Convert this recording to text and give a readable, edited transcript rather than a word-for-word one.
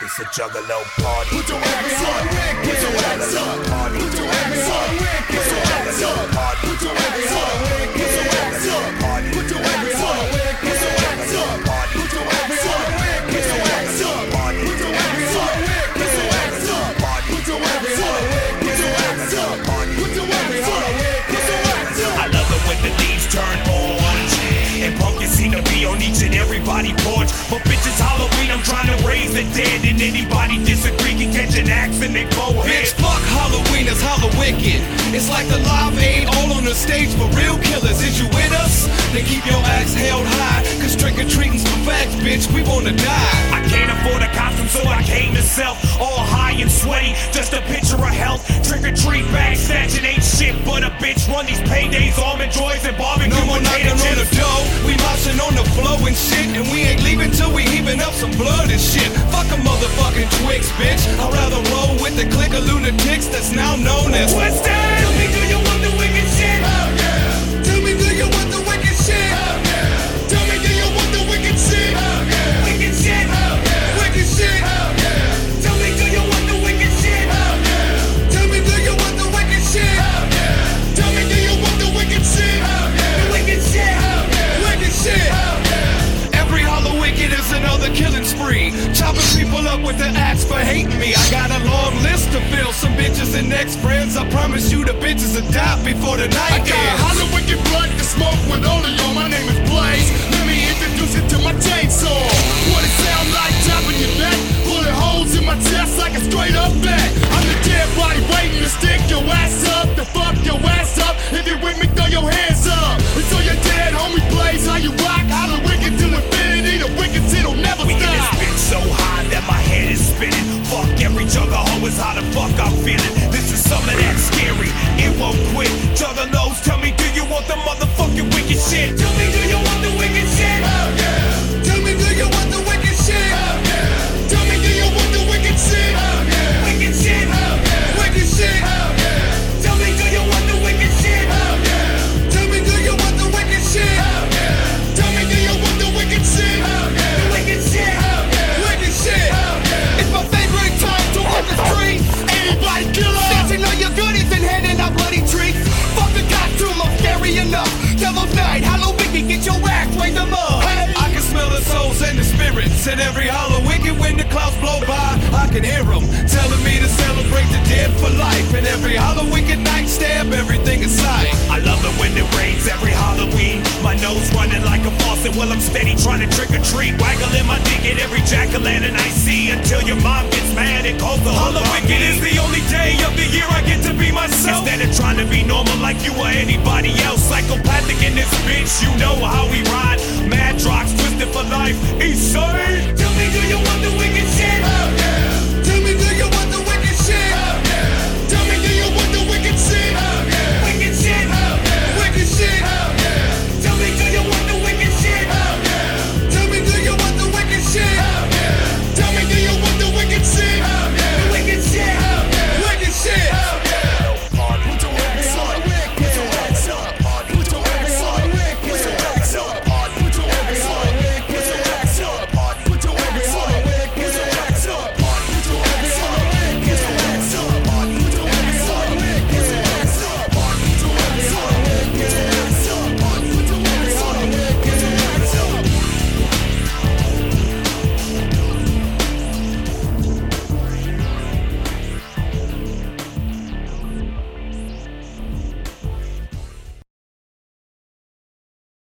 It's a juggalo party. Put your hands up. Put your hands up. Put your hands up. Put your hands up. Put your hands up. Put your hands up. Put your hands up. Put your hands up. Put your hands up. Put your hands up. Put your hands up. Put your hands up. Put your hands up. Put your hands up. Put your hands up. Put your hands up. I love it when the leaves turn orange and pumpkins seem to be on each and everybody porch. But bitches Halloween, I'm trying to raise the dead, and anybody disagree can catch an axe in their forehead. Bitch, fuck Halloween, it's Hallowicked. It's like the Live Aid all on the stage for real killers. Is you with us? Then keep your axe held high, cause trick-or-treating's for facts, bitch, we wanna die. I can't afford a costume, so I came to self, all high and sweaty, just a picture of health. Trick-or-treat bag snatching ain't shit but a bitch. Run these paydays, almond joys and barbecue. No more knocking on the door, we moshing on the floor and shit, and we ain't leaving till we heaving up some blood and shit. Fuck a motherfucking Twix, bitch. I'd rather roll with the clique of lunatics that's now known as Twisted. Tell me, do you want the wicked shit? Hell yeah. Tell me, do you want the wicked shit? Hell yeah. Tell me, do you want the wicked shit? Hell yeah. Wicked shit? Hell yeah. Wicked shit? Hell yeah. Tell me, do you want the wicked shit? Hell yeah. Tell me, do you want the wicked shit? Hell yeah. Tell me, do you want the wicked shit? Hell yeah. The wicked shit? Hell yeah. Wicked shit? Hell yeah. Every Hallowicked is another killing spree. Chopping people up with the axe for hating me. I got a long list to fill. Some bitches and ex-friends. I promise you the bitches will die before the I night got ends. Hallowicked blood to smoke with all of y'all. My name is Blaze. Let me introduce you to my chainsaw. What it sound like chopping your neck? Bullet holes in my chest like a straight up bat. I'm the dead body waiting to stick your ass up. To fuck your ass up. If you with me, throw your hands up. Until you're dead, homie Blaze. How you rock? Hallowicked till infinity. The wicked shit'll never We get this stop. bitch so high that my head is spinning. Fuck every jugger hoe is how the fuck I'm feeling. This is some of that scary, it won't quit. Juggalos, tell me, do you want the motherfucking wicked shit? Tell me, do you want the wicked shit? Hell yeah. Tell me, do you want the wicked shit? Hell yeah. Tell me, do you want the wicked shit? Hell yeah. Wicked shit? Hell yeah. Wicked shit? Hell yeah. Tell me, do you want the wicked shit? Hell yeah. Tell me, do you want the wicked shit? Hell yeah. Tell me, do you want the wicked shit? Hell yeah. The wicked shit? Hell yeah. Wicked shit? Hell yeah. It's my favorite time to walk the street. Anybody kill her? Snatching all your goodies and handing out bloody treats. Fuck the costume, I'm scary enough. Devil's Night, Hallowicked, get your ass raised them up. I can smell the souls and the spirits. And every Hallowicked, when the clouds blow by, I can hear them telling me to celebrate the dead for life. And every Hallowicked night, stab everything aside. I love it when it rains every Halloween. My nose running like a faucet while I'm steady trying to trick or treat. Waggling my dick at every jack-o'-lantern I see until your mom gets mad and calls the Hallowicked is the only day of the year I get to be myself. Instead of trying to be normal like you or anybody else. Psychopathic in this bitch, you know how we ride. Mad rocks twisted for life.